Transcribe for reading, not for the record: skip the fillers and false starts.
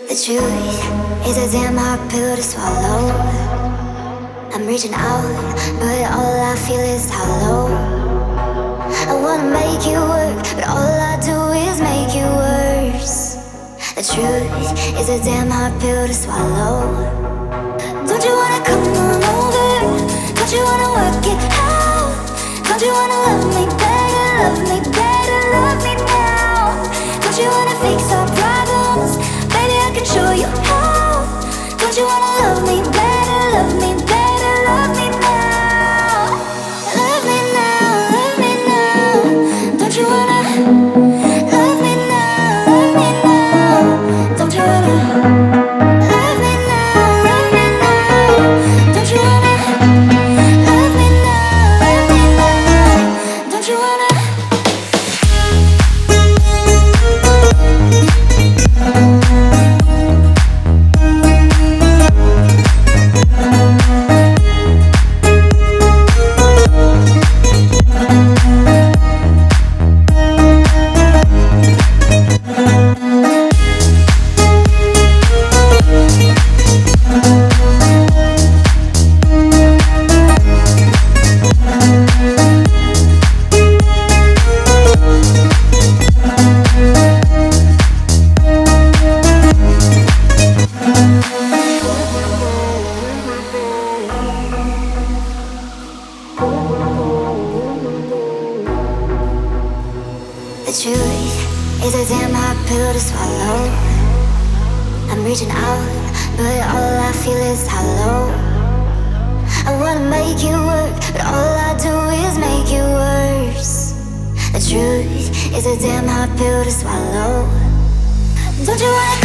The truth is a damn hard pill to swallow. I'm reaching out, but all I feel is hollow. I wanna make you work, but all I do is make you worse. The truth is a damn hard pill to swallow. Don't you wanna come on over? Don't you wanna work it out? Don't you wanna love me better, love me better, love me now? Don't you wanna fix our problems? Baby, I can show you how. Don't you wanna love me better, love me better, love me now? Love me now, love me now. Don't you wanna love me now, love me now? Don't you wanna love me now, love me now? Don't you wanna love me now, love me now? Don't you wanna? The truth is a damn hard pill to swallow. I'm reaching out, but all I feel is hollow. I wanna make you work, but all I do is make you worse. The truth is a damn hard pill to swallow. Don't you wanna